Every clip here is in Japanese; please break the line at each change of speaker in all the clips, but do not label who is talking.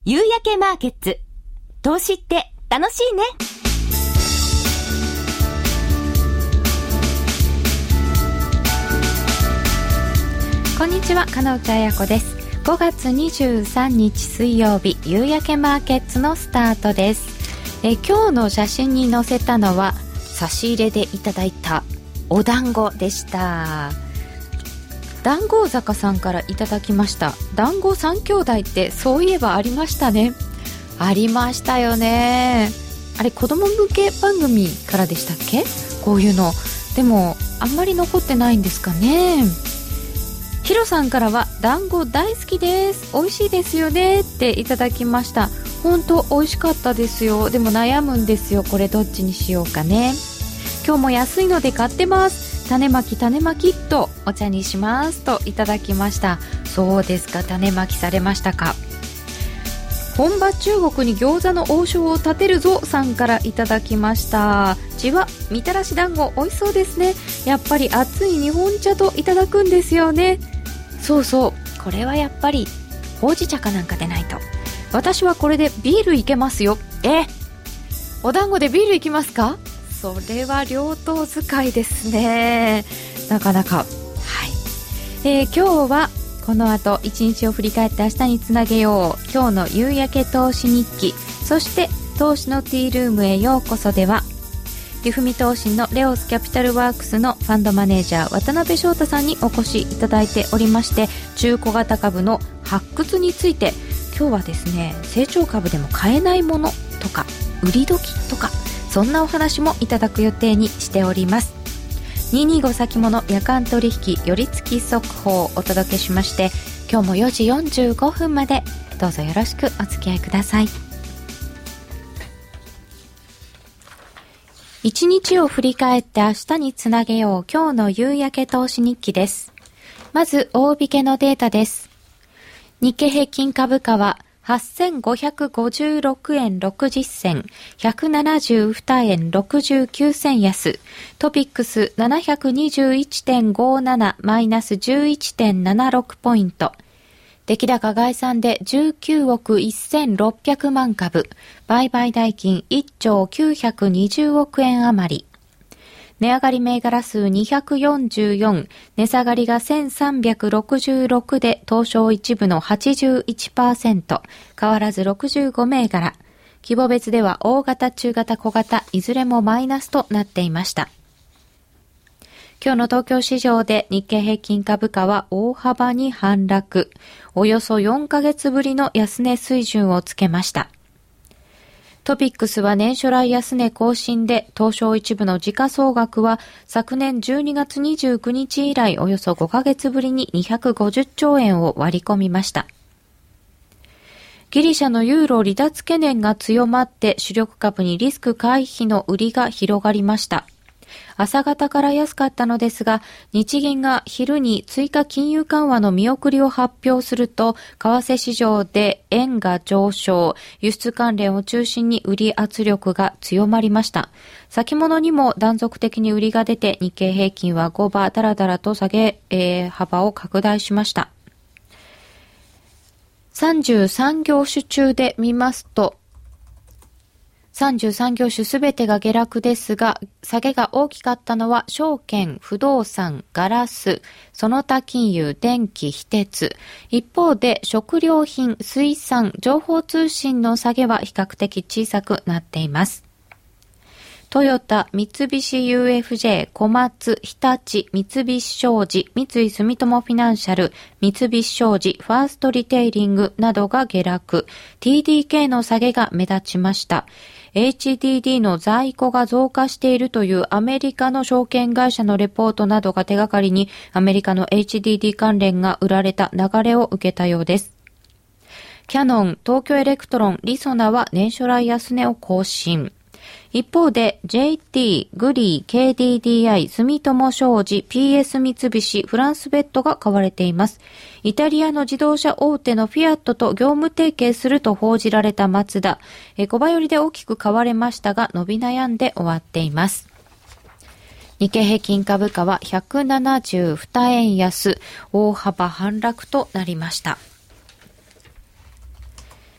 夕焼けマーケッツ。投資って楽しいね。
こんにちは、金内彩子です。5月23日水曜日、夕焼けマーケッツのスタートです。今日の写真に載せたのは差し入れでいただいたお団子でした。団子坂さんからいただきました。団子三兄弟ってそういえばありましたね。ありましたよね。あれ子供向け番組からでしたっけ、こういうの。でもあんまり残ってないんですかね。ヒロさんからは団子大好きです、美味しいですよねっていただきました。本当美味しかったですよ。でも悩むんですよ、これどっちにしようかね。今日も安いので買ってます、種まきとお茶にしますといただきました。そうですか、種まきされましたか。本場中国に餃子の王将を建てるぞさんからいただきました。ちはみたらし団子美味しそうですね。やっぱり熱い日本茶といただくんですよね。そうそう、これはやっぱりほうじ茶かなんかでないと。私はこれでビールいけますよ。お団子でビールいきますか。それは両党使いですね、なかなか。はい、今日はこの後一日を振り返って明日につなげよう、今日の夕焼け投資日記、そして投資のティールームへようこそでは、ゆふみ投信のレオスキャピタルワークスのファンドマネージャー渡辺翔太さんにお越しいただいておりまして、中小型株の発掘について、今日はですね、成長株でも買えないものとか売り時とか、そんなお話もいただく予定にしております。225先物夜間取引寄り付き速報をお届けしまして、今日も4時45分までどうぞよろしくお付き合いください。一日を振り返って明日につなげよう、今日の夕焼け投資日記です。まず大引けのデータです。日経平均株価は8556円60銭、172円69銭安、トピックス 721.57 マイナス 11.76 ポイント、出来高概算で19億1600万株、売買代金1兆920億円余り。値上がり銘柄数244、値下がりが1366で東証一部の 81%、変わらず65銘柄。規模別では大型、中型、小型、いずれもマイナスとなっていました。今日の東京市場で日経平均株価は大幅に反落。およそ4ヶ月ぶりの安値水準をつけました。トピックスは年初来安値更新で、東証一部の時価総額は昨年12月29日以来およそ5ヶ月ぶりに250兆円を割り込みました。ギリシャのユーロ離脱懸念が強まって主力株にリスク回避の売りが広がりました。朝方から安かったのですが、日銀が昼に追加金融緩和の見送りを発表すると、為替市場で円が上昇、輸出関連を中心に売り圧力が強まりました。先物にも断続的に売りが出て、日経平均は5番だらだらと下げ、幅を拡大しました。33業種中で見ますと、33業種すべてが下落ですが、下げが大きかったのは証券、不動産、ガラス、その他金融、電気、非鉄。一方で食料品、水産、情報通信の下げは比較的小さくなっています。トヨタ、三菱 UFJ、小松、日立、三菱商事、三井住友フィナンシャル、三菱商事、ファーストリテイリングなどが下落。TDK の下げが目立ちました。HDD の在庫が増加しているというアメリカの証券会社のレポートなどが手がかりに、アメリカの HDD 関連が売られた流れを受けたようです。キヤノン、東京エレクトロン、リソナは年初来安値を更新。一方で JT、グリー、KDDI、住友商事、PS 三菱、フランスベッドが買われています。イタリアの自動車大手のフィアットと業務提携すると報じられたマツダ、小場寄りで大きく買われましたが伸び悩んで終わっています。日経平均株価は172円安、大幅反落となりました。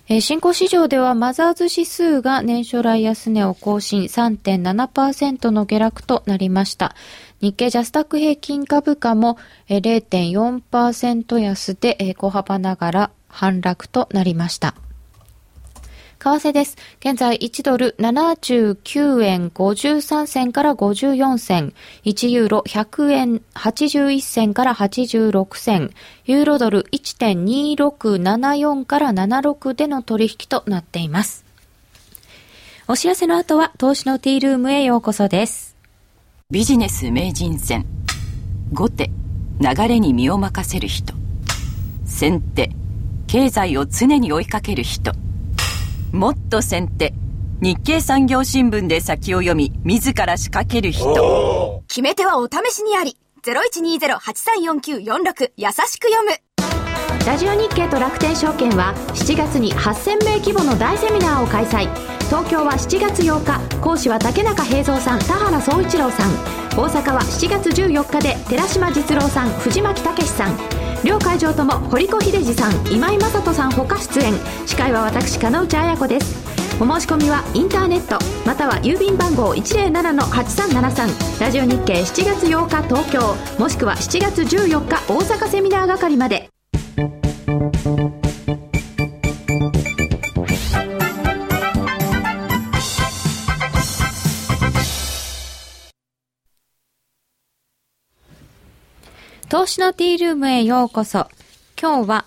新興市場ではマザーズ指数が年初来安値を更新 3.7% の下落となりました。日経ジャスタック平均株価も 0.4% 安で小幅ながら反落となりました。為替です。現在1ドル79円53銭から54銭、1ユーロ100円81銭から86銭、ユーロドル 1.2674 から76での取引となっています。お知らせの後は投資のティールームへようこそです。
ビジネス名人戦。後手、流れに身を任せる人。先手、経済を常に追いかける人。もっと先手、日経産業新聞で先を読み自ら仕掛ける人。
決め手はお試しにあり。 0120-834946 優しく読む。
ラジオ日経と楽天証券は7月に8000名規模の大セミナーを開催。東京は7月8日、講師は竹中平蔵さん、田原総一郎さん。大阪は7月14日で寺島実郎さん、藤巻武さん。両会場とも堀子秀治さん、今井正人さんほか出演。司会は私金内彩子です。お申し込みはインターネットまたは郵便番号 107-8373 ラジオ日経7月8日東京、もしくは7月14日大阪セミナー係まで。
投資のティールームへようこそ。今日は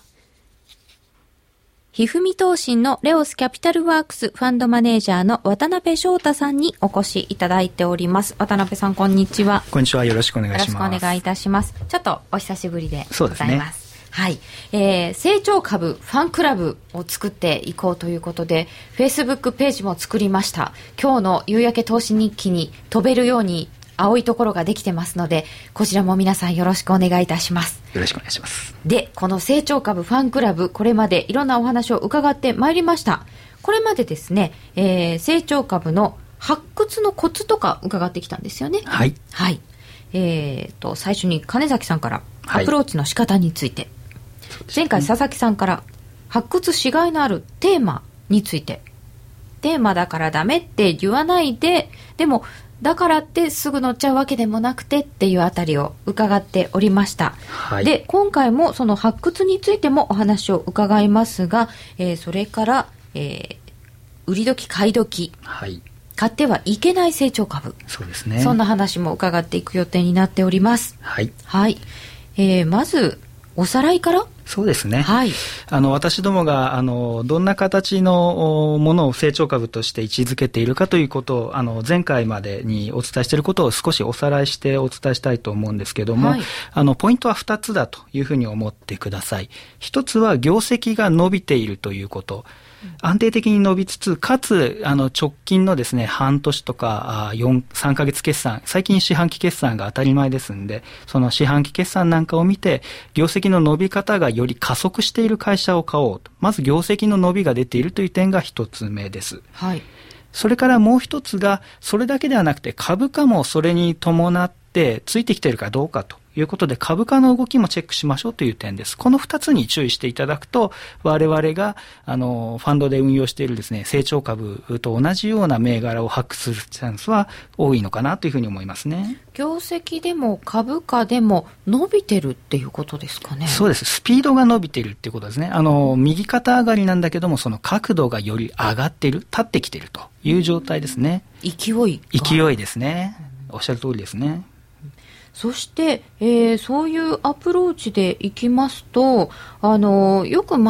ひふみ投信のレオスキャピタルワークスファンドマネージャーの渡辺翔太さんにお越しいただいております。渡辺さん、こんにちは。
こんにちは。よろしくお願いします。
よろしくお願いいたします。ちょっとお久しぶりでございます。
そうですね。
はい。成長株ファンクラブを作っていこうということで、Facebook ページも作りました。今日の夕焼け投資日記に飛べるように青いところができてますので、こちらも皆さんよろしくお願いいたします。
よろしくお願いします。
で、この成長株ファンクラブ、これまでいろんなお話を伺ってまいりました。これまでですね、成長株の発掘のコツとか伺ってきたんですよね。
はい。
はい。最初に金崎さんからアプローチの仕方について、前回佐々木さんから発掘しがいのあるテーマについて、テーマだからダメって言わないで、でもだからってすぐ乗っちゃうわけでもなくてっていうあたりを伺っておりました、はい、で今回もその発掘についてもお話を伺いますが、それから、売り時買い時、はい、買ってはいけない成長株、
そうですね、
そんな話も伺っていく予定になっております。
はい、
はい。まずおさらいから。
そうですね、
はい、
私どもがどんな形のものを成長株として位置づけているかということを前回までにお伝えしていることを少しおさらいしてお伝えしたいと思うんですけども、はい、ポイントは2つだというふうに思ってください。1つは業績が伸びているということ、安定的に伸びつつ、かつ直近のですね半年とか3ヶ月決算、最近四半期決算が当たり前ですんで、その四半期決算なんかを見て業績の伸び方がより加速している会社を買おうと、まず業績の伸びが出ているという点が一つ目です。はい。それからもう一つが、それだけではなくて株価もそれに伴ってついてきているかどうかということで、株価の動きもチェックしましょうという点です。この2つに注意していただくと、我々がファンドで運用しているですね成長株と同じような銘柄を発掘するチャンスは多いのかなというふうに思いますね。
業績でも株価でも伸びてるっていうことですかね。
そうです。スピードが伸びているっていうことですね。右肩上がりなんだけども、その角度がより上がっている、立ってきているという状態ですね。
勢い
ですね。おっしゃる通りですね。
そして、そういうアプローチでいきますと、よく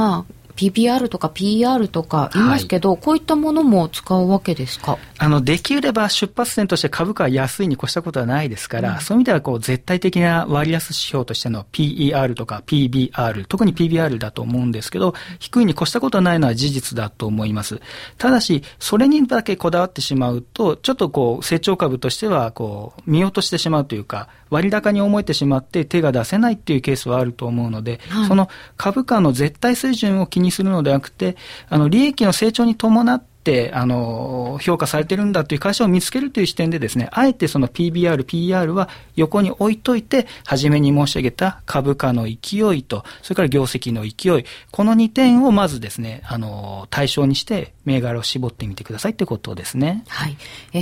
PBR とか PR とか言いますけど、はい、こういったものも使うわけですか？
できれば出発点として株価は安いに越したことはないですから、そういう意味では絶対的な割安指標としての PER とか PBR、特に PBR だと思うんですけど、低いに越したことはないのは事実だと思います。ただし、それにだけこだわってしまうと、ちょっと成長株としては見落としてしまうというか、割高に思えてしまって手が出せないっていうケースはあると思うので、その株価の絶対水準を気にするのではなくて、利益の成長に伴っって評価されてるんだという会社を見つけるという視点でですね、あえてその PBR、PR は横に置いといて、初めに申し上げた株価の勢いと、それから業績の勢い、この2点をまずですね、対象にして銘柄を絞ってみてくださいということですね。
はい。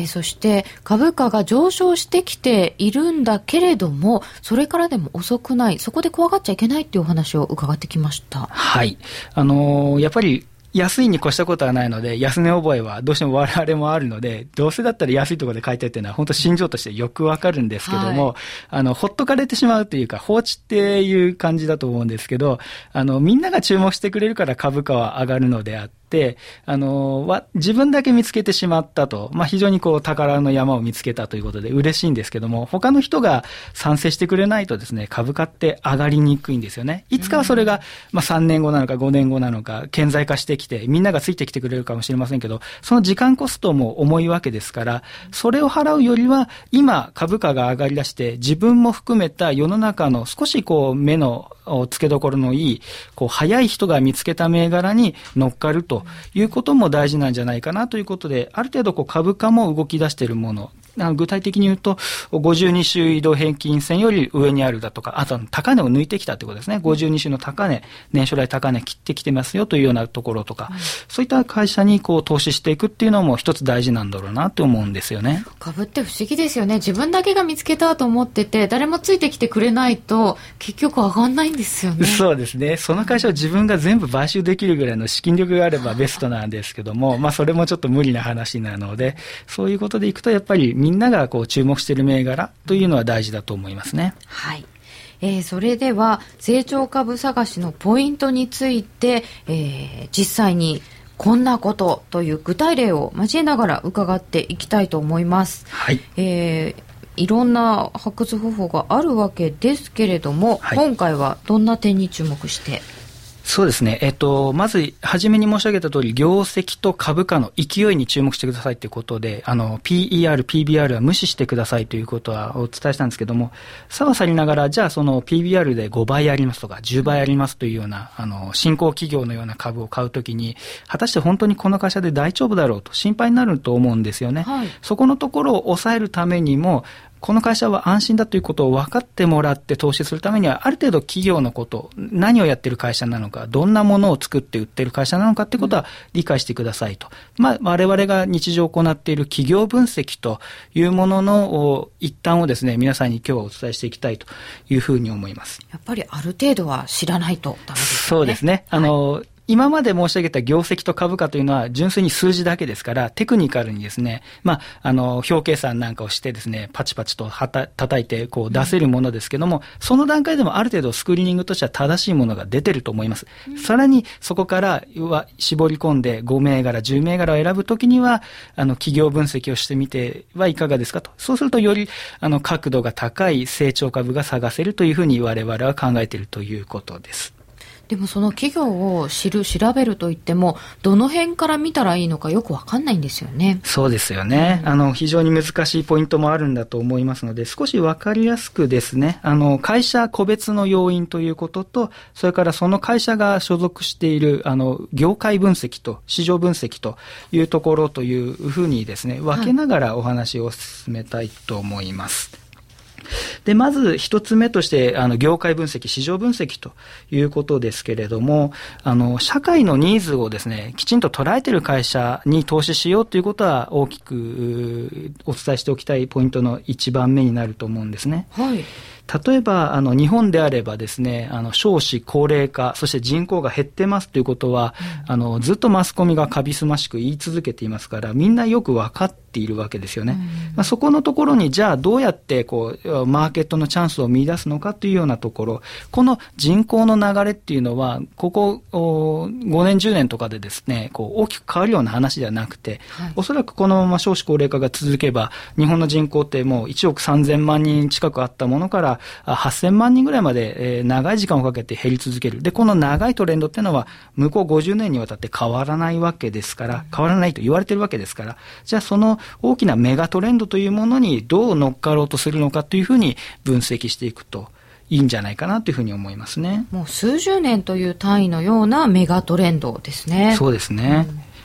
そして株価が上昇してきているんだけれども、それからでも遅くない、そこで怖がっちゃいけないっていうお話を伺ってきました。
はい。やっぱり安いに越したことはないので、安値覚えはどうしても我々もあるので、どうせだったら安いところで買いたいっていうのは本当心情としてよくわかるんですけども、ほっとかれてしまうというか、放置っていう感じだと思うんですけど、みんなが注目してくれるから株価は上がるのであって、自分だけ見つけてしまったと、非常に宝の山を見つけたということで嬉しいんですけども、他の人が賛成してくれないとですね、株価って上がりにくいんですよね。いつかはそれが、3年後なのか5年後なのか、顕在化してきて、みんながついてきてくれるかもしれませんけど、その時間コストも重いわけですから、それを払うよりは、今株価が上がり出して、自分も含めた世の中の少し目の付けどころのいい、早い人が見つけた銘柄に乗っかるということも大事なんじゃないかなということで、ある程度株価も動き出しているもの、具体的に言うと、52週移動平均線より上にあるだとか、あとは高値を抜いてきたということですね。52週の高値、年初来高値切ってきてますよというようなところとか、そういった会社に投資していくっていうのも一つ大事なんだろうなと思うんですよね。
株って不思議ですよね。自分だけが見つけたと思ってて、誰もついてきてくれないと結局上がんないんですよね。
そうですね。その会社を自分が全部買収できるぐらいの資金力があればベストなんですけども、それもちょっと無理な話なので、そういうことでいくとやっぱりみんなが注目している銘柄というのは大事だと思いますね。
はい。それでは成長株探しのポイントについて、実際にこんなことという具体例を交えながら伺っていきたいと思います。
はい。
いろんな発掘方法があるわけですけれども、はい、今回はどんな点に注目して？
そうですね。まず、初めに申し上げた通り、業績と株価の勢いに注目してくださいということで、PER、PBR は無視してくださいということはお伝えしたんですけども、さはさりながら、じゃあその PBR で5倍ありますとか、10倍ありますというような、新興企業のような株を買うときに、果たして本当にこの会社で大丈夫だろうと心配になると思うんですよね。はい、そこのところを抑えるためにも、この会社は安心だということを分かってもらって投資するためには、ある程度企業のこと、何をやっている会社なのか、どんなものを作って売っている会社なのかということは理解してくださいと。我々が日常行っている企業分析というものの一端をですね、皆さんに今日はお伝えしていきたいというふうに思います。
やっぱりある程度は知らないとダメですね。
そうですね。今まで申し上げた業績と株価というのは純粋に数字だけですから、テクニカルにですね、表計算なんかをしてですね、パチパチと叩いて出せるものですけども、その段階でもある程度スクリーニングとしては正しいものが出てると思います。さらにそこから絞り込んで5銘柄、10銘柄を選ぶときには、企業分析をしてみてはいかがですかと。そうするとより角度が高い成長株が探せるというふうに我々は考えているということです。
でもその企業を調べるといっても、どの辺から見たらいいのかよくわかんないんですよね。
そうですよね。非常に難しいポイントもあるんだと思いますので、少しわかりやすくですね、会社個別の要因ということと、それからその会社が所属している、業界分析と市場分析というところというふうにですね、分けながらお話を進めたいと思います。で、まず一つ目として、業界分析、市場分析ということですけれども、社会のニーズをですね、きちんと捉えている会社に投資しようということは大きくお伝えしておきたいポイントの一番目になると思うんですね。
はい。
例えば日本であればですね、少子高齢化、そして人口が減ってますということは、ずっとマスコミがカビスマしく言い続けていますから、みんなよく分かっているわけですよね。そこのところにじゃあどうやってマーケットのチャンスを見出すのかというようなところ、この人口の流れっていうのはここ5年10年とかでですね、大きく変わるような話ではなくて、おそらくこのまま少子高齢化が続けば、日本の人口ってもう1億3000万人近くあったものから8000万人ぐらいまで、長い時間をかけて減り続ける。で、この長いトレンドっていうのは向こう50年にわたって変わらないわけですから、変わらないと言われてるわけですから、じゃあその大きなメガトレンドというものにどう乗っかろうとするのかというふうに分析していくといいんじゃないかなというふうに思いますね。
もう数十年という単位のようなメガトレンドですね。
そうですね。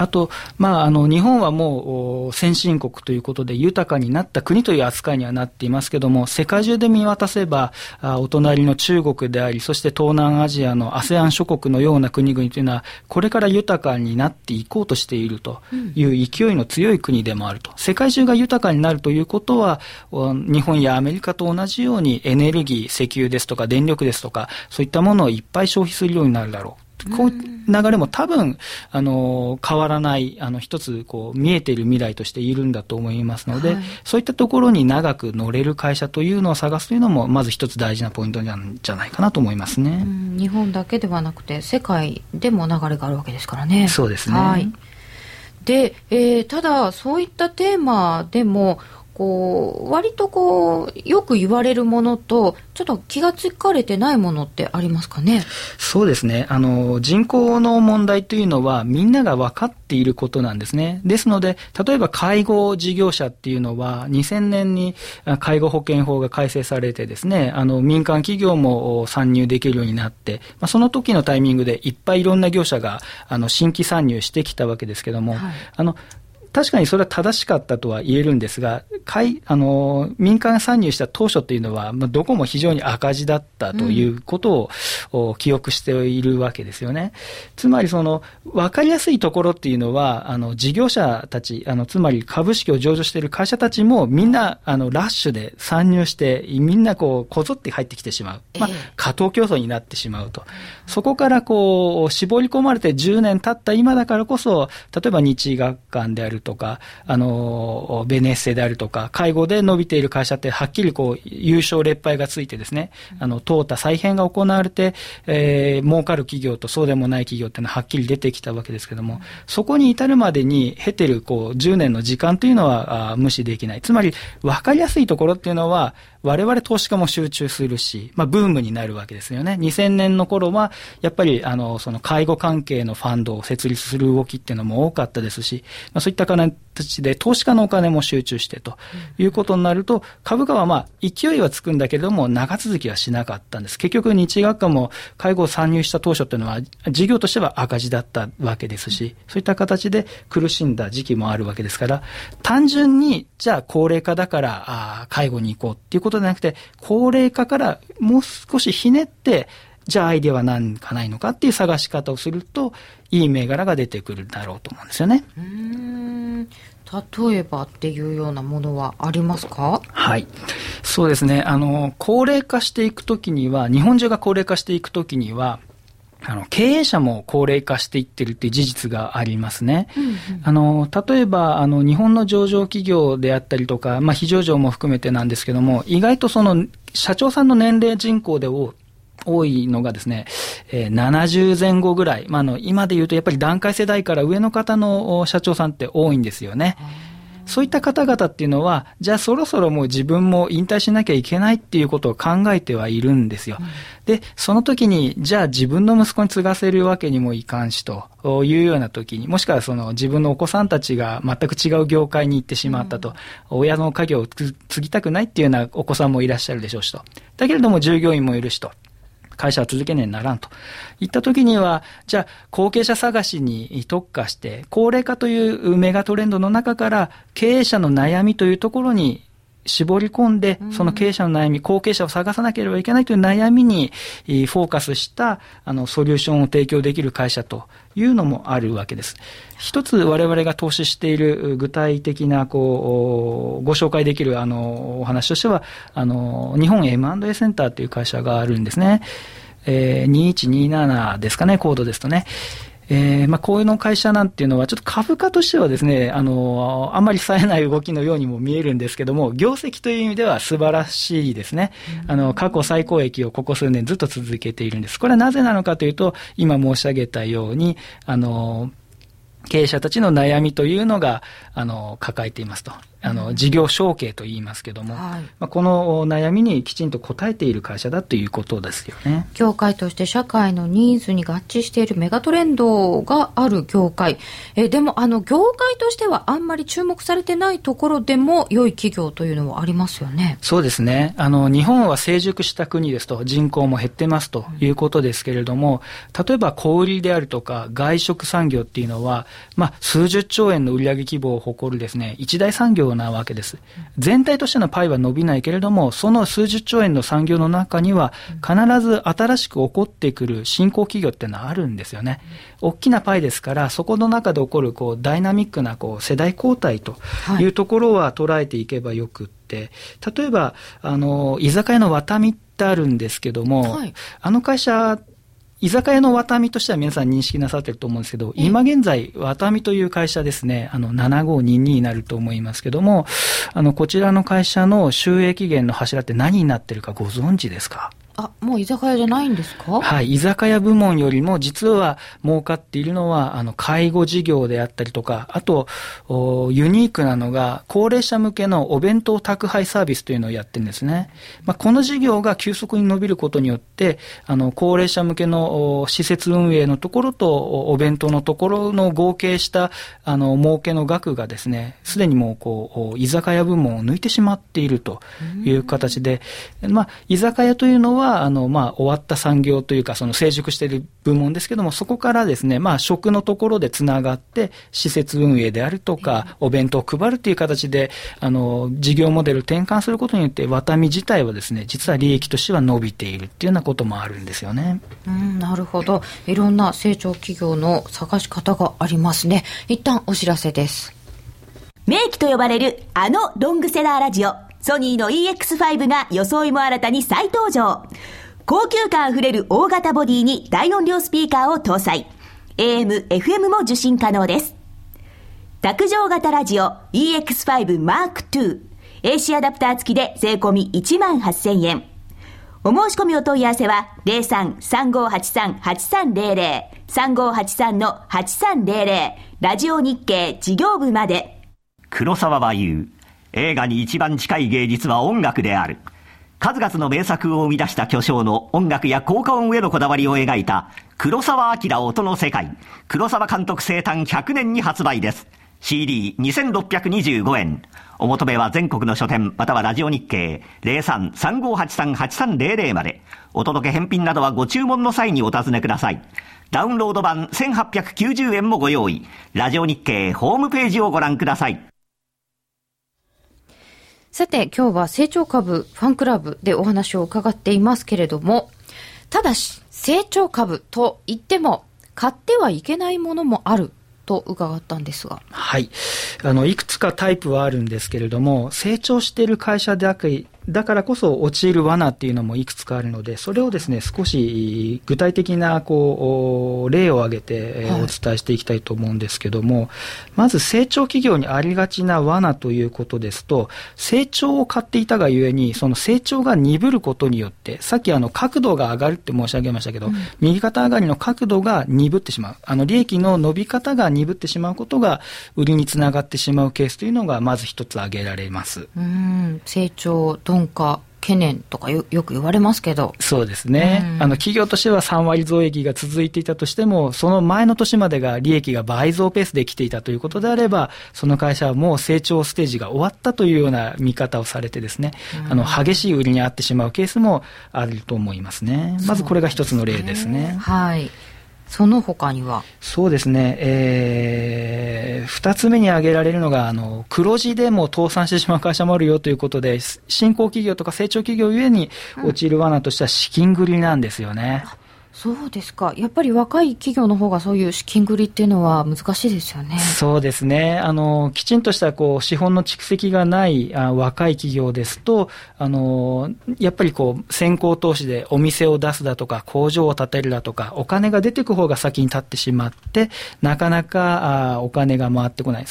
あと、日本はもう先進国ということで豊かになった国という扱いにはなっていますけども、世界中で見渡せばお隣の中国であり、そして東南アジアの ASEAN 諸国のような国々というのはこれから豊かになっていこうとしているという勢いの強い国でもあると。世界中が豊かになるということは、日本やアメリカと同じようにエネルギー、石油ですとか電力ですとか、そういったものをいっぱい消費するようになるだろう。こういう流れも多分変わらない一つ見えている未来としているんだと思いますので、そういったところに長く乗れる会社というのを探すというのもまず一つ大事なポイントなんじゃないかなと思いますね。
日本だけではなくて世界でも流れがあるわけですからね。
そうですね。
はい。で、ただそういったテーマでも割とよく言われるものとちょっと気がつかれてないものってありますかね。
そうですね。人口の問題というのはみんなが分かっていることなんですね。ですので、例えば介護事業者っていうのは2000年に介護保険法が改正されてですね、民間企業も参入できるようになって、その時のタイミングでいっぱいいろんな業者が新規参入してきたわけですけども、確かにそれは正しかったとは言えるんですが、民間参入した当初というのは、どこも非常に赤字だったということを、記憶しているわけですよね。つまり分かりやすいところっていうのは、事業者たち、つまり株式を上場している会社たちもみんな、ラッシュで参入して、みんなこぞって入ってきてしまう。過当競争になってしまうと。そこから絞り込まれて10年経った今だからこそ、例えば日学館であるとか、ベネッセであるとか、介護で伸びている会社ってはっきり優勝劣敗がついてですね、淘汰再編が行われて、儲かる企業とそうでもない企業っていうのははっきり出てきたわけですけども、そこに至るまでに経てる10年の時間というのは無視できない。つまり分かりやすいところっていうのは我々投資家も集中するし、ブームになるわけですよね。2000年の頃はやっぱりその介護関係のファンドを設立する動きっていうのも多かったですし、そういった形で投資家のお金も集中してということになると、株価は勢いはつくんだけれども長続きはしなかったんです。結局日学館も介護を参入した当初っていうのは事業としては赤字だったわけですし、そういった形で苦しんだ時期もあるわけですから、単純にじゃあ高齢化だから介護に行こうっていうことではなくて、高齢化からもう少しひねって、じゃあアイデアは何かないのかっていう探し方をすると、いい銘柄が出てくるだろうと思うんですよね。
例えばっていうようなものはありますか？
はい。そうですね。高齢化していくときには、日本中が高齢化していくときには、経営者も高齢化していってるっていう事実がありますね。例えば、日本の上場企業であったりとか、非上場も含めてなんですけども、意外と社長さんの年齢人口で多いのがですね、70前後ぐらい。今で言うとやっぱり団塊世代から上の方の社長さんって多いんですよね。そういった方々っていうのは、じゃあそろそろもう自分も引退しなきゃいけないっていうことを考えてはいるんですよ。で、その時に、じゃあ自分の息子に継がせるわけにもいかんしというような時に、もしくは自分のお子さんたちが全く違う業界に行ってしまったと、親の家業を継ぎたくないっていうようなお子さんもいらっしゃるでしょうしと。だけれども従業員もいるしと。会社は続けねえならんといったときには、じゃあ後継者探しに特化して高齢化というメガトレンドの中から経営者の悩みというところに絞り込んで、その経営者の悩み、後継者を探さなければいけないという悩みにフォーカスしたソリューションを提供できる会社というのもあるわけです。一つ我々が投資している具体的なご紹介できるお話としては、日本 M&A センターという会社があるんですね。2127ですかね、コードですとね。こういうの会社なんていうのはちょっと株価としてはですね、あんまり冴えない動きのようにも見えるんですけども、業績という意味では素晴らしいですね。過去最高益をここ数年ずっと続けているんです。これはなぜなのかというと、今申し上げたように、経営者たちの悩みというのが、抱えていますと。 事業承継と言いますけども、この悩みにきちんと応えている会社だということですよね。
業界として社会のニーズに合致しているメガトレンドがある業界。でも業界としてはあんまり注目されてないところでも良い企業というのはありますよね。
そうですね。日本は成熟した国ですと人口も減ってますということですけれども、例えば小売りであるとか外食産業っていうのは、数十兆円の売上規模を誇るですね、一大産業なわけです。全体としてのパイは伸びないけれども、その数十兆円の産業の中には必ず新しく起こってくる新興企業ってのはあるんですよね。大きなパイですから、そこの中で起こるダイナミックな世代交代というところは捉えていけばよくって、例えば居酒屋のワタミってあるんですけども、会社居酒屋のワタミとしては皆さん認識なさっていると思うんですけど、今現在ワタミという会社ですね、7522になると思いますけども、こちらの会社の収益源の柱って何になっているかご存知ですか？
もう居酒屋じゃないんですか？
はい、居酒屋部門よりも実は儲かっているのは介護事業であったりとか、あとユニークなのが高齢者向けのお弁当宅配サービスというのをやってるんですね。この事業が急速に伸びることによって高齢者向けの施設運営のところとお弁当のところの合計した儲けの額がですね、すでにもう居酒屋部門を抜いてしまっているという形で、居酒屋というのは終わった産業というか成熟している部門ですけども、そこからですね、食のところでつながって施設運営であるとかお弁当を配るという形で事業モデルを転換することによってワタミ自体はですね、実は利益としては伸びているっていうようなこともあるんですよね。
なるほど。いろんな成長企業の探し方がありますね。一旦お知らせです。
名機と呼ばれるロングセラーラジオソニーの EX5 が装いも新たに再登場。高級感あふれる大型ボディに大音量スピーカーを搭載。AM、FM も受信可能です。卓上型ラジオ EX5 Mark II。AC アダプター付きで税込み 18,000 円。お申し込みお問い合わせは 03-3583-8300 3583-8300 ラジオ日経事業部まで。
黒沢は言う。映画に一番近い芸術は音楽である。数々の名作を生み出した巨匠の音楽や効果音へのこだわりを描いた黒沢明音の世界。黒沢監督生誕100年に発売です。CD2625 円。お求めは全国の書店またはラジオ日経 03-3583-8300 まで。お届け返品などはご注文の際にお尋ねください。ダウンロード版1890円もご用意。ラジオ日経ホームページをご覧ください。
さて今日は成長株ファンクラブでお話を伺っていますけれども、ただし成長株といっても買ってはいけないものもあると伺ったんですが。
はい。いくつかタイプはあるんですけれども、成長している会社だからこそ陥る罠っていうのもいくつかあるので、それをですね、少し具体的な例を挙げてお伝えしていきたいと思うんですけども、まず成長企業にありがちな罠ということですと、成長を買っていたがゆえに、その成長が鈍ることによって、さっき角度が上がるって申し上げましたけど、右肩上がりの角度が鈍ってしまう。利益の伸び方が鈍ってしまうことが売りにつながってしまうケースというのがまず一つ挙げられます。
成長鈍化懸念とか よく言われますけど。
そうですね。企業としては3割増益が続いていたとしても、その前の年までが利益が倍増ペースで来ていたということであれば、その会社はもう成長ステージが終わったというような見方をされてですね、激しい売りに遭ってしまうケースもあると思いますね。まずこれが一つの例ですね。
はい。その他には。
そうですね、二つ目に挙げられるのが黒字でも倒産してしまう会社もあるよということで、新興企業とか成長企業ゆえに陥る罠としては資金繰りなんですよね。
そうですか。やっぱり若い企業の方がそういう資金繰りっていうのは難しいですよね。
そうですね。きちんとした資本の蓄積がない若い企業ですと、やっぱり先行投資でお店を出すだとか工場を建てるだとかお金が出てく方が先に立ってしまって、なかなかお金が回ってこない。その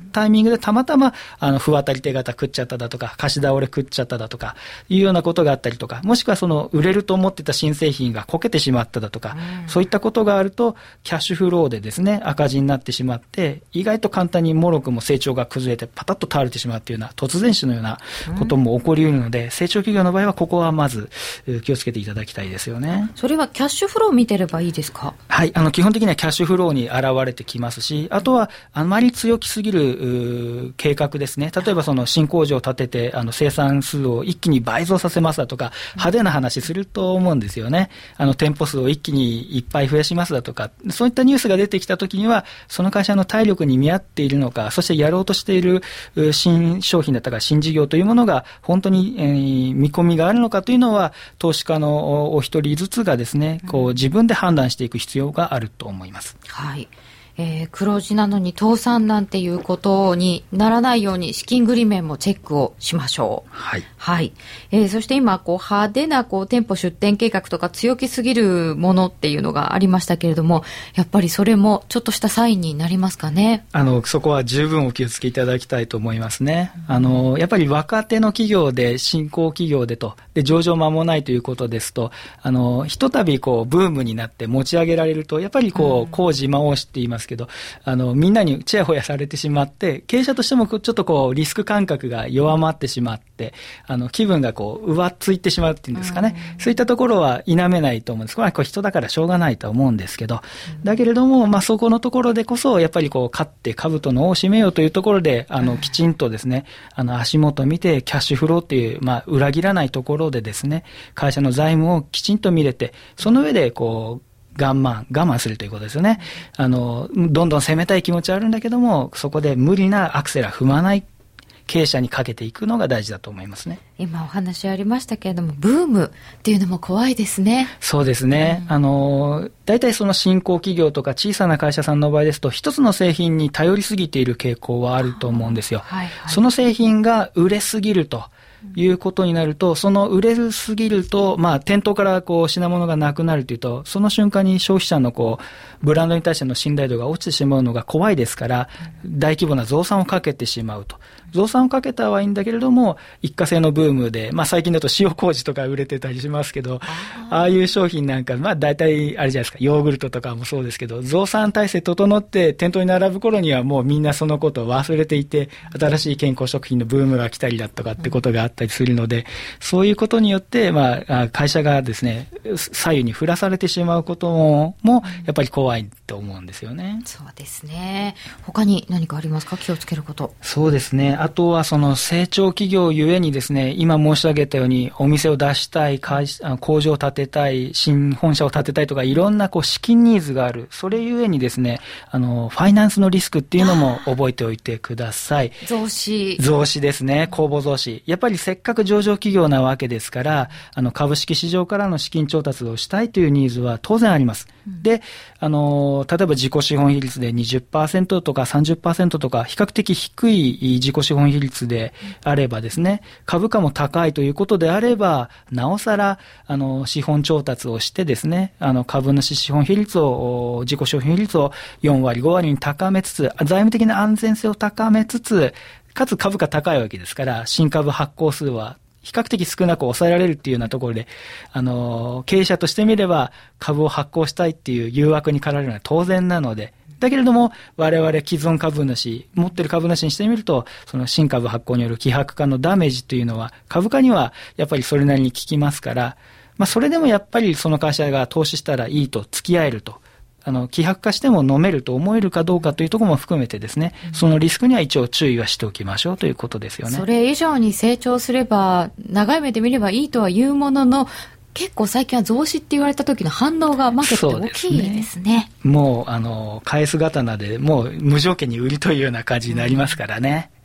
タイミングでたまたま不渡り手形食っちゃっただとか、貸し倒れ食っちゃっただとかいうようなことがあったりとか、もしくはその売れると思ってた新製品がこけてしまっただとか、そういったことがあるとキャッシュフローでですね、赤字になってしまって、意外と簡単にもろくも成長が崩れてパタッと倒れてしまうっていうような突然死のようなことも起こり得るので、成長企業の場合はここはまず気をつけていただきたいですよね。
それはキャッシュフローを見てればいいですか？
はい、基本的にはキャッシュフローに現れてきますし、あとはあまり強気すぎる計画ですね。例えばその新工場を建てて生産数を一気に倍増させますだとか、派手な話すると思うんですよね。店舗数を一気にいっぱい増やしますだとか、そういったニュースが出てきたときには、その会社の体力に見合っているのか、そしてやろうとしている新商品だったか新事業というものが本当に、見込みがあるのかというのは、投資家のお一人ずつがですね、自分で判断していく必要があると思います。
はい。黒字なのに倒産なんていうことにならないように資金繰り面もチェックをしましょう。
はい。
はい。そして今派手な店舗出店計画とか強気すぎるものっていうのがありましたけれども、やっぱりそれもちょっとしたサインになりますかね。
そこは十分お気をつけいただきたいと思いますね。やっぱり若手の企業で新興企業で上場間もないということですと、ひとたびブームになって持ち上げられると、やっぱり工事魔王子って言いますけど、みんなにちやほやされてしまって、経営者としてもちょっとリスク感覚が弱まってしまって、気分が浮ついてしまうっていうんですかね。そういったところは否めないと思うんです。これは人だからしょうがないとは思うんですけど、だけれども、そこのところでこそ、やっぱり勝って兜の尾を締めようというところで、きちんとですね、足元見て、キャッシュフローっていう、裏切らないところでですね、会社の財務をきちんと見れて、その上で我慢するということですよね。どんどん攻めたい気持ちはあるんだけども、そこで無理なアクセルは踏まない経営者にかけていくのが大事だと思いますね。
今お話ありましたけれども、ブームっていうのも怖いですね。
そうですね。大体その新興企業とか小さな会社さんの場合ですと、一つの製品に頼りすぎている傾向はあると思うんですよ。はいはい、その製品が売れすぎるということになると、その売れすぎると、店頭から品物がなくなるというと、その瞬間に消費者のブランドに対しての信頼度が落ちてしまうのが怖いですから、大規模な増産をかけてしまうと。増産をかけたはいいんだけれども、一過性のブームで、最近だと塩麹とか売れてたりしますけど、ああいう商品なんか、大体あれじゃないですか、ヨーグルトとかもそうですけど、増産体制整って店頭に並ぶ頃にはもうみんなそのことを忘れていて、新しい健康食品のブームが来たりだとかってことがあったりするので、そういうことによって、会社がですね、左右に振らされてしまうこともやっぱり怖いと思うんですよね。
そうですね。他に何かありますか？気をつけること。
そうですね。あとはその成長企業ゆえにですね、今申し上げたようにお店を出したい、工場を建てたい、新本社を建てたいとか、いろんな資金ニーズがある。それゆえにですね、ファイナンスのリスクっていうのも覚えておいてください。
増資
ですね。公募増資。やっぱりせっかく上場企業なわけですから、株式市場からの資金調達をしたいというニーズは当然あります。で、例えば自己資本比率で 20% とか 30% とか比較的低い自己資本比率であればですね、株価も高いということであれば、なおさら資本調達をしてですね、株主資本比率を、自己資本比率を4割5割に高めつつ、財務的な安全性を高めつつ、かつ株価高いわけですから、新株発行数は比較的少なく抑えられるっていうようなところで、経営者としてみれば株を発行したいっていう誘惑に駆られるのは当然なので、だけれども我々既存株主、持ってる株主にしてみると、その新株発行による希薄化のダメージというのは株価にはやっぱりそれなりに効きますから、それでもやっぱりその会社が投資したらいいと、付き合えると。希薄化しても飲めると思えるかどうかというところも含めてですね、そのリスクには一応注意はしておきましょうということですよね。
それ以上に成長すれば、長い目で見ればいいとは言うものの、結構最近は増資って言われた時の反応がマーケットって大きいですね。
もう返す刀でもう無条件に売りというような感じになりますからね。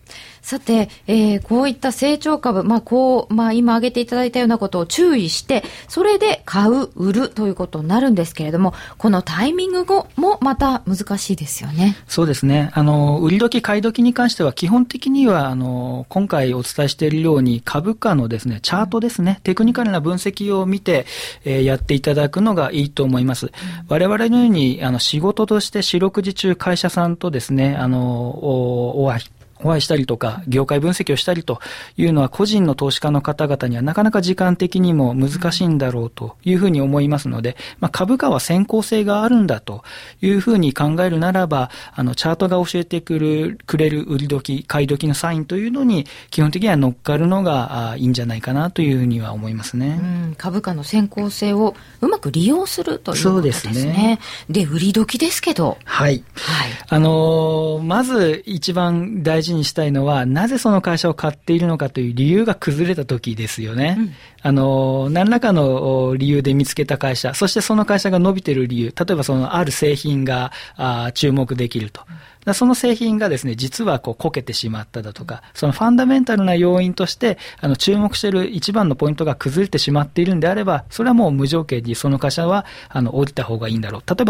さて、こういった成長株、今挙げていただいたようなことを注意して、それで買う、売るということになるんですけれども、このタイミングもまた難しいですよね。
そうですね。売り時、買い時に関しては、基本的には、今回お伝えしているように、株価のですね、チャートですね、テクニカルな分析を見て、やっていただくのがいいと思います。我々のように、仕事として四六時中会社さんとですね、お会いしたりとか、業界分析をしたりというのは個人の投資家の方々にはなかなか時間的にも難しいんだろうというふうに思いますので、株価は先行性があるんだというふうに考えるならば、チャートが教えてくれる売り時、買い時のサインというのに基本的には乗っかるのがいいんじゃないかなというふうには思いますね。
株価の先行性をうまく利用するということですね。そうですね。で、売り時ですけど。
はい。まず一番大事にしたいのは、なぜその会社を買っているのかという理由が崩れた時ですよね。何らかの理由で見つけた会社、そしてその会社が伸びている理由、例えばある製品が注目できると。その製品がですね、実はこけてしまっただとか、そのファンダメンタルな要因として、注目している一番のポイントが崩れてしまっているんであれば、それはもう無条件にその会社は、降りた方がいいんだろう。例えば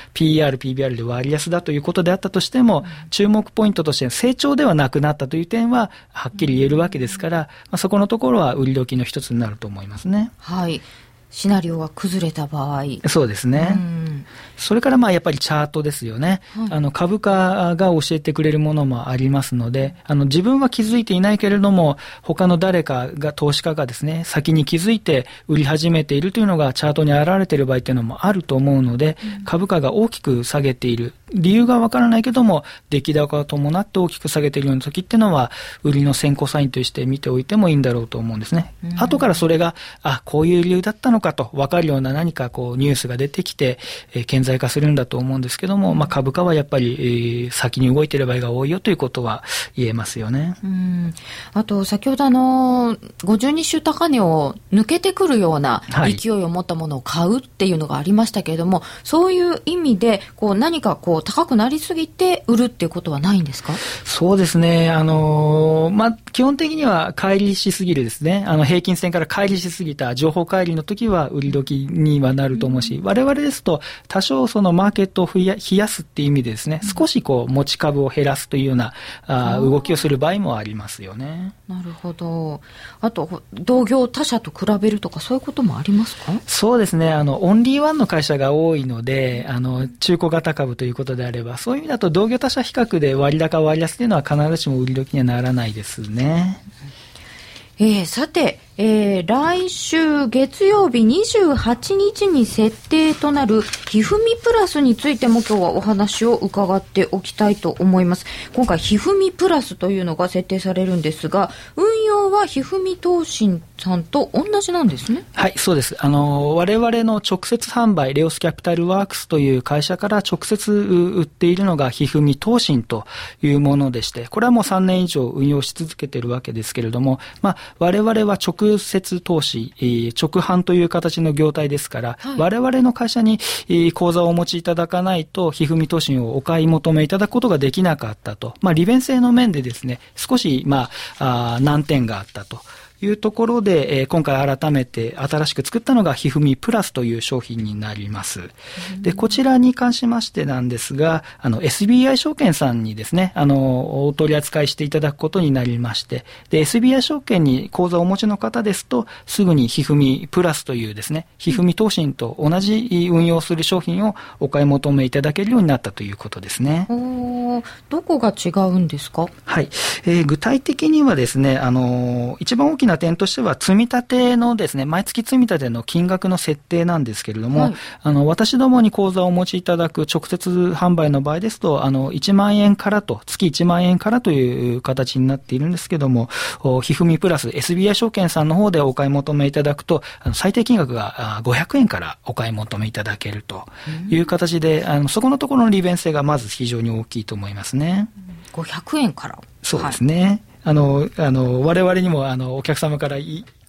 PER、PBR で割安だということであったとしても、注目ポイントとして成長ではなくなったという点は、はっきり言えるわけですから、そこのところは売り時の一つになると思いますね。
はい。シナリオが崩れた場合。
そうですね。それからやっぱりチャートですよね。株価が教えてくれるものもありますので、自分は気づいていないけれども、他の誰かが、投資家がですね、先に気づいて売り始めているというのがチャートに現れている場合というのもあると思うので、株価が大きく下げている。理由がわからないけども、出来高を伴って大きく下げているような時っていうのは、売りの先行サインとして見ておいてもいいんだろうと思うんですね。後からそれが、こういう理由だったのかと分かるような何かニュースが出てきて、顕在化するんだと思うんですけども、株価はやっぱり、先に動いている場合が多いよということは言えますよね。
あと、先ほど52週高値を抜けてくるような勢いを持ったものを買うっていうのがありましたけれども、そういう意味で、何か高くなりすぎて売るっていうことはないんですか？
そうですね。基本的には乖離しすぎるですね。平均線から乖離しすぎた情報乖離の時は売り時にはなると思うし、我々ですと多少マーケットを冷やすっていう意味でですね、少し持ち株を減らすというような動きをする場合もありますよね。
なるほど。あと、同業他社と比べるとかそういうこともありますか？
そうですね。オンリーワンの会社が多いので、中古型株ということであれば、そういう意味だと同業他社比較で割高割安というのは必ずしも売り時にはならないですね。
さて、来週月曜日28日に設定となるひふみプラスについても今日はお話を伺っておきたいと思います。今回ひふみプラスというのが設定されるんですが、運用はひふみ投信さんと同じなんですね。
はい、そうです。我々の直接販売、レオスキャピタルワークスという会社から直接売っているのがひふみ投信というものでして、これはもう3年以上運用し続けているわけですけれども、我々は直接投資、直販という形の業態ですから、我々の会社に口座をお持ちいただかないと、ひふみ投信をお買い求めいただくことができなかったと。利便性の面でですね、少し、難点があったというところで、今回改めて新しく作ったのがひふみプラスという商品になります。で、こちらに関しましてなんですが、SBI 証券さんにですね、お取り扱いしていただくことになりまして、で、SBI 証券に口座をお持ちの方ですと、すぐにひふみプラスというですね、ひふみ投信と同じ運用する商品をお買い求めいただけるようになったということですね。
どこが違うんですか？
はい。具体的にはですね、一番大きな点としては、積み立てのですね、毎月積み立ての金額の設定なんですけれども、私どもに口座をお持ちいただく直接販売の場合ですと、1万円からと、月1万円からという形になっているんですけども、ひふみプラス SBI 証券さんの方でお買い求めいただくと、最低金額が500円からお買い求めいただけるという形で、そこのところの利便性がまず非常に大きいと思いますね。
500円から。
そうですね。我々にもお客様から来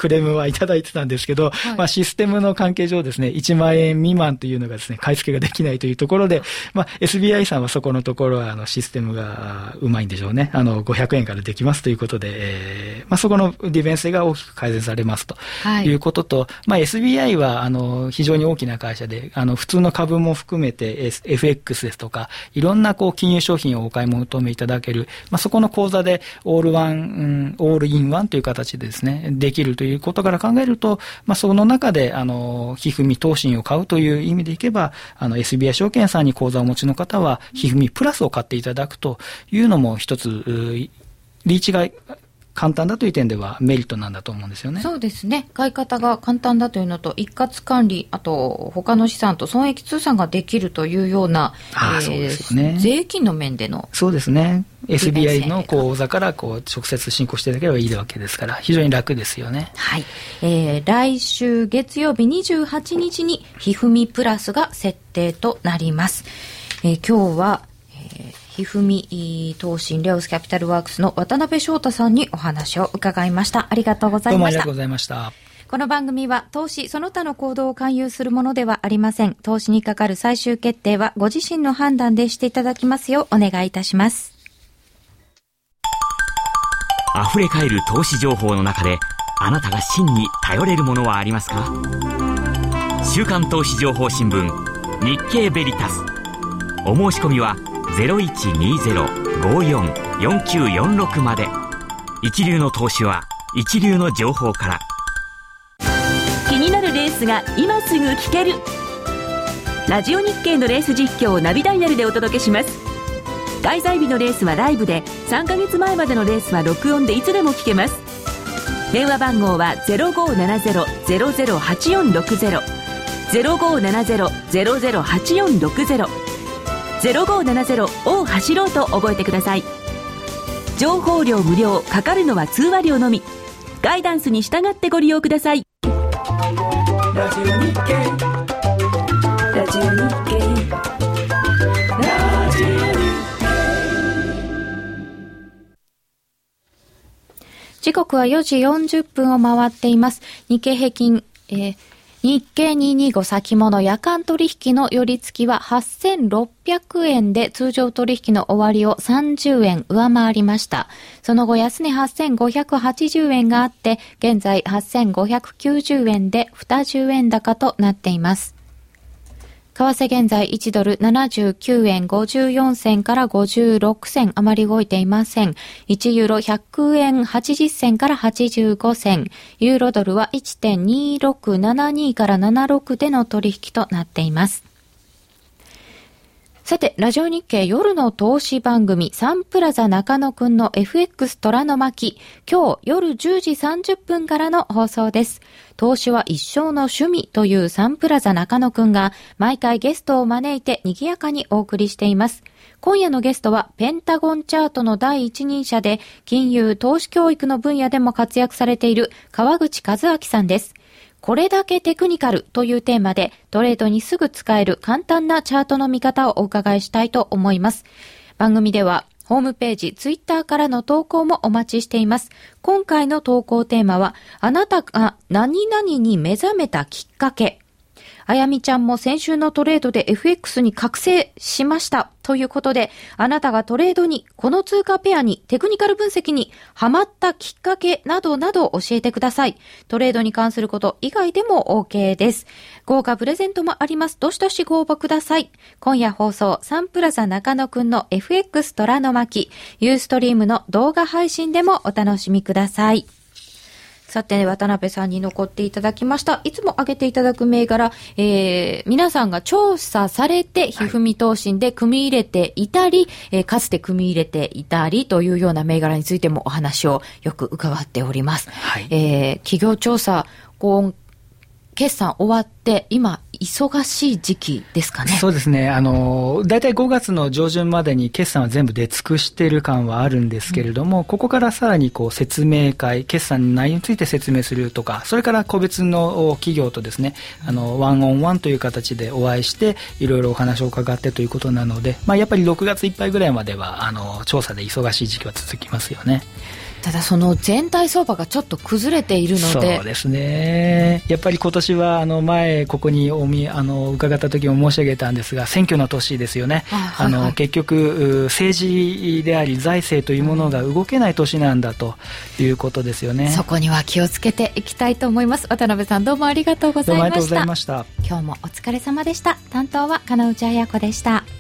クレームはいただいてたんですけど、はい、システムの関係上ですね、1万円未満というのがですね、買い付けができないというところで、SBI さんはそこのところはシステムがうまいんでしょうね。500円からできますということで、そこの利便性が大きく改善されますということと、SBI は非常に大きな会社で、普通の株も含めて FX ですとか、いろんな金融商品をお買い求めいただける、そこの口座でオールインワンという形でですね、できるということから考えると、その中でひふみ投信を買うという意味でいけば、SBI 証券さんに口座をお持ちの方はひふみプラスを買っていただくというのも一つリーチが簡単だという点ではメリットなんだと思うんですよね。
そうですね。買い方が簡単だというのと、一括管理、あと他の資産と損益通算ができるというような、
そうですね、
税金の面での。
そうですね。SBI の口座から直接申告していただければいいわけですから、非常に楽ですよね。
はい。来週月曜日28日にひふみプラスが設定となります。今日はひふみ投信レオスキャピタルワークスの渡辺翔太さんにお話を伺いました。ありがとうございました。
どうもありがとうございました。
この番組は投資その他の行動を勧誘するものではありません。投資にかかる最終決定はご自身の判断でしていただきますようお願いいたします。
溢れ返る投資情報の中であなたが真に頼れるものはありますか？週刊投資情報新聞日経ベリタス。お申し込みは0120-54-4946まで。一流の投資は一流の情報から。
気になるレースが今すぐ聞ける。ラジオ日経のレース実況をナビダイヤルでお届けします。開催日のレースはライブで、3ヶ月前までのレースは録音でいつでも聞けます。電話番号は 0570-008460 0570-008460 0570を走ろうと覚えてください。情報料無料、かかるのは通話料のみ。ガイダンスに従ってご利用ください。ラジオ日経、ラジオ日経、ラジオ日経。
時刻は4時40分を回っています。日経平均、日経225先物夜間取引の寄り付きは8600円で通常取引の終わりを30円上回りました。その後安値8580円があって、現在8590円で20円高となっています。為替現在1ドル79円54銭から56銭、あまり動いていません。1ユーロ100円80銭から85銭。ユーロドルは 1.2672 から76での取引となっています。さて、ラジオ日経夜の投資番組サンプラザ中野くんの FX 虎の巻、今日夜10時30分からの放送です。投資は一生の趣味というサンプラザ中野くんが毎回ゲストを招いて賑やかにお送りしています。今夜のゲストはペンタゴンチャートの第一人者で金融投資教育の分野でも活躍されている川口和明さんです。これだけテクニカルというテーマでトレードにすぐ使える簡単なチャートの見方をお伺いしたいと思います。番組ではホームページ、ツイッターからの投稿もお待ちしています。今回の投稿テーマは、あなたが何々に目覚めたきっかけ。あやみちゃんも先週のトレードで FX に覚醒しましたということで、あなたがトレードに、この通貨ペアに、テクニカル分析にハマったきっかけなどなど教えてください。トレードに関すること以外でも OK です。豪華プレゼントもあります。どしどしご応募ください。今夜放送、サンプラザ中野くんの FX 虎の巻、ユーストリームの動画配信でもお楽しみください。さて、渡辺さんに残っていただきました。いつも挙げていただく銘柄、皆さんが調査されて、ひふみ投信で組み入れていたり、かつて組み入れていたりというような銘柄についてもお話をよく伺っております。はい、企業調査、決算終わって今忙しい時期ですかね。
そうですね。だいたい5月の上旬までに決算は全部出尽くしている感はあるんですけれども、ここからさらに説明会、決算の内容について説明するとか、それから個別の企業とですね、ワンオンワンという形でお会いしていろいろお話を伺ってということなので、やっぱり6月いっぱいぐらいまでは調査で忙しい時期は続きますよね。
ただその全体相場がちょっと崩れているので、
そうですね、やっぱり今年は前ここに伺った時も申し上げたんですが、選挙の年ですよね。結局政治であり財政というものが動けない年なんだということですよね。
そこには気をつけていきたいと思います。渡辺さん、どうもありがとうございました。
どうもありがとうございました。
今日もお疲れ様でした。担当は金内彩子でした。